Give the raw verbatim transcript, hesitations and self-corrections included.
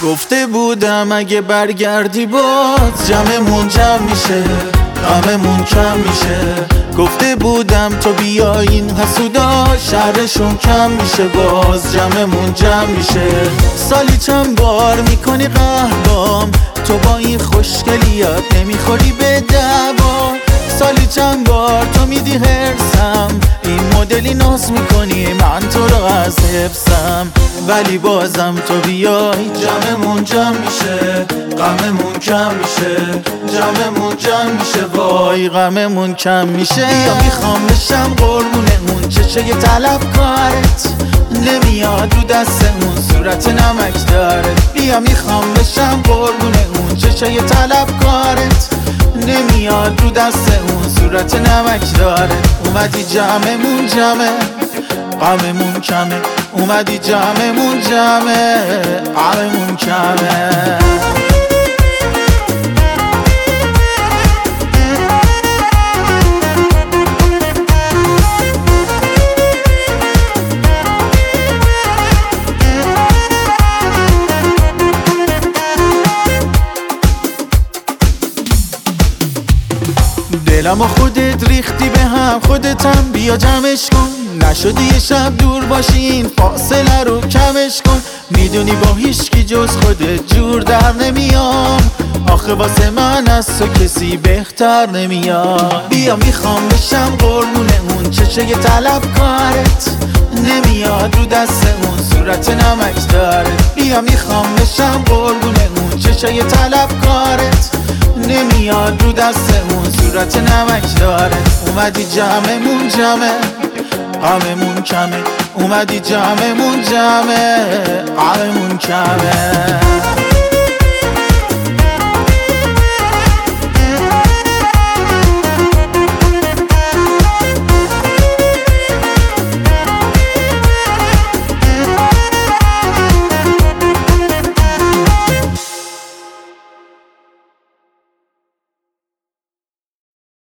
گفته بودم اگه برگردی باز جمعمون جمع میشه، غممون کم میشه. گفته بودم تو بیا این حسودا شرشون کم میشه، باز جمعمون جمع میشه. سالی چند بار میکنی قهربام، تو با این خوشگلیات نمیخوری به دعوا. سالی چند بار تو میدی هرسم، این مدلی ناز میکنی من تو رو از حفظم. ولی بازم تو بیای جمعمون جمع میشه، غممون کم میشه. جمعمون جمع میشه، وای غممون کم میشه. یا میخوام بشم قربونه اون چشه طلبکارت، نمیاد رو دستمون صورت نمک داره. بیا میخوام بشم قربونه اون چشه طلبکارت، نمیاد رو دستمون صورت نمک داره. اومدی جمعمون جمعه، غممون کمه. اومدی جمعمون جمعه، غممون کمه. دلم و خودت ریختی به هم، خودتم بیا جمعش کن. نشدی یه شب دور باشی این فاصله رو کمش کن. میدونی با هیچکی جز خودت جور در نمیام، آخه واسه من از تو کسی بهتر نمیاد. بیا میخوام بشم قربونه اون چشه طلبکارت، نمیاد رو دستمون صورت نمک داره. بیا میخوام بشم قربونه اون چشه طلبکارت، نمیاد رو دستمون صورت نمک داره. اومدی جمعمون جمعه، غممون کمه. اومدی جمعمون جمعه، غممون کمه.